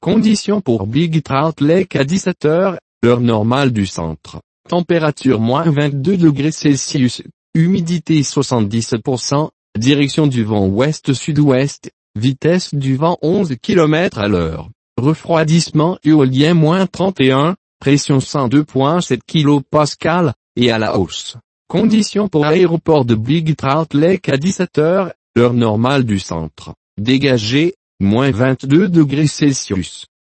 Conditions pour Big Trout Lake à 17 heures, heure normale du centre. Température -22°C, humidité 77%, direction du vent ouest-sud-ouest, vitesse du vent 11 km à l'heure. Refroidissement éolien -31, pression 102,7 kPa, et à la hausse. Conditions pour aéroport de Big Trout Lake à 17 heures, heure normale du centre. Dégagé, -22°C.